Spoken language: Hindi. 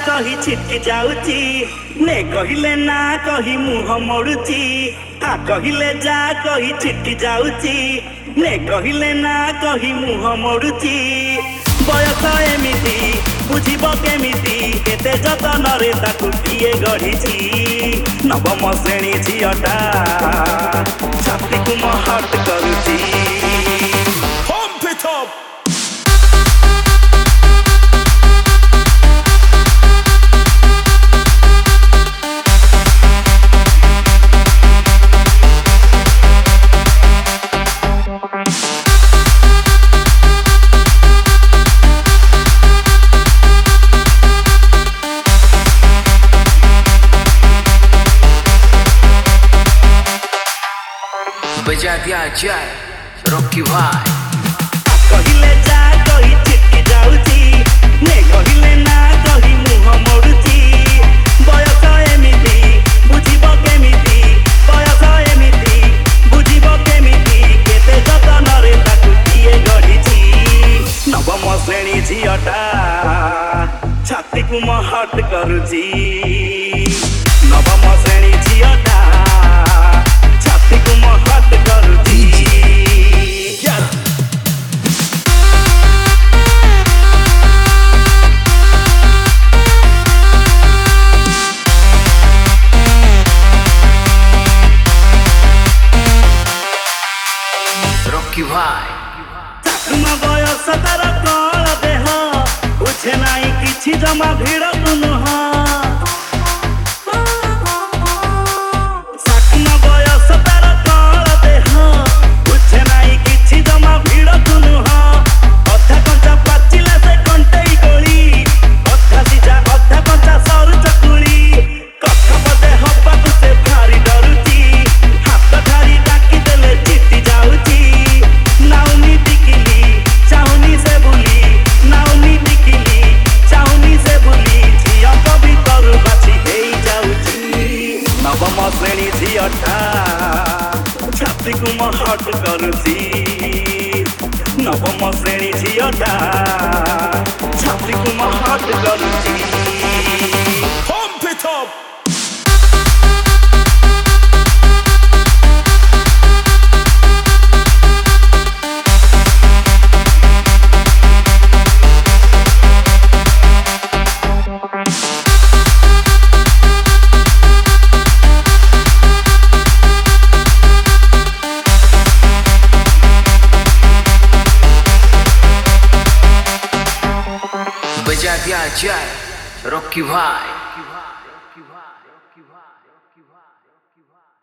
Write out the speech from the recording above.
कही छिटकी जाऊची ने कहिले ना कही मुह मोड़ुची आ कहिले जा कही छिटकी जाऊची ने कहिले ना कही मुह मोड़ुची बयस एमिति बुझिब केमिति केते जतनरे ताकु किए गढ़िची नवम श्रेणी झियटा छातीकु महट करुची Pump it up! बजा दिया जाए रॉकी भाई कहिले जा कही छिटकी जाऊची ने कहिले ना कही मुह मोड़ुची बयस एमिति बुझिब केमिति बयस एमिति बुझिब केमिति केते जतनरे ताकु किए गढ़िची नवम श्रेणी झियटा छातीकु महट करुची नवम श्रेणी झियटा छातीकु महट करुची रॉकी भाई चाकुमा बयस तार कल देह बुझे नाई किछि जमा भिड़ नुह चाकुमा बयस तार कल देह बुझे नाई किछि जमा भिड़ नुह अधा कंचा पाचिला से कंटेई गोली अधा सिजा अधा कंचा सरू चकुली कथा पदे हबाकु से भारी डरुची हाथ धारी डाकी देले चिट्टी जाऊची नाउनी टिकिली चाहुनी से बुली नाउनी टिकिली चाहुनी से बुली झिया कवितर बाछी हेई जाऊची नवम श्रेणी झियटा छातीकु महट करुची नवम श्रेणी झियटा छातीकु महट करुची Pump it up! बजा दिया जाए रॉकी भाई